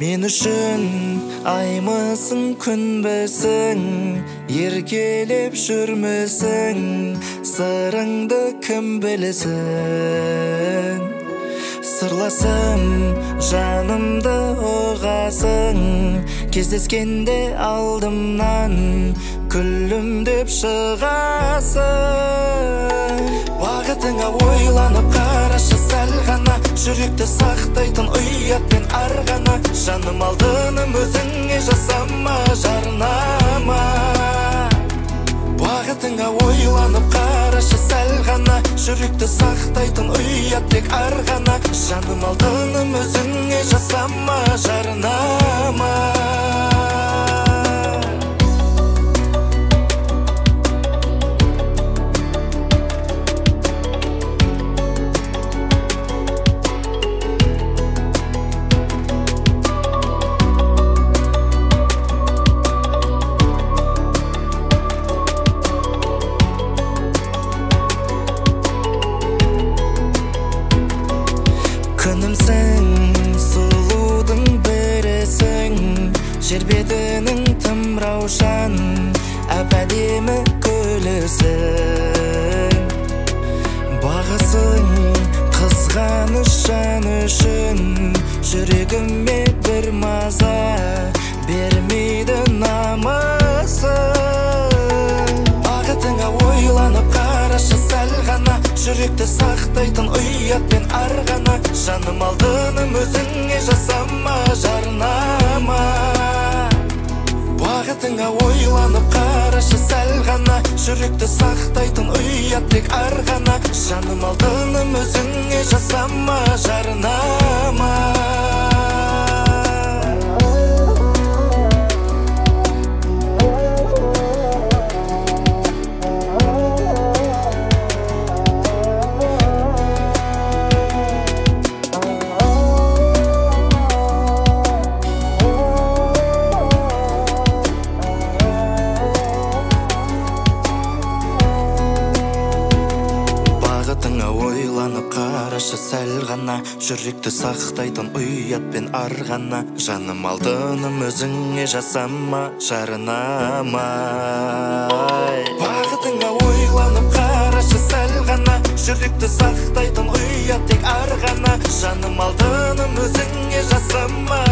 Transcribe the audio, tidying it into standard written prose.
Мен үшін аймысың күнбісің, еркелеп жүрмісің, сырыңды кім білсін. Сырласым жанымды оғасың, кездескенде алдымнан күлімдеп шығасың. Бағытыңа ойланып қарашы сәл ғана, жүректі сақтайтын ұят пен арғаны. Жаным алтыным өзіңе жасама жарнама. Бағытыңа ойланып қарашы сәл ғана, жүректі сақтайтын ұят тек арғаны. Жаным алтыным өзіңе жасама жарнама. Күнімсің, сұлудың бірісің, жер бетінің тым раушан, әп-әдемі гүлісің. Бағысың, қызғаныш жан үшін, жүрегіме бір маза бермейді намысың. Бағытыңа ойланып қарашы сәл ғана, жүректі сақтайтын ұят пен арғаны. Жаным алтыным өзіңе жасама жарнама. Бағытыңа ойланып қарашы сәл ғана, жүректі сақтайтын ұят тек арғаны. Жаным алтыным өзіңе жасама жарнама. Ойланып қарашы сәл ғана, жүректі сақтайтын ұят пен арғаны. Жаным алтыным өзіңе жасама жарнама. Бағытыңа ойланып қарашы сәл ғана, жүректі сақтайтын ұят тек арғаны. Жаным алтыным өзіңе жасама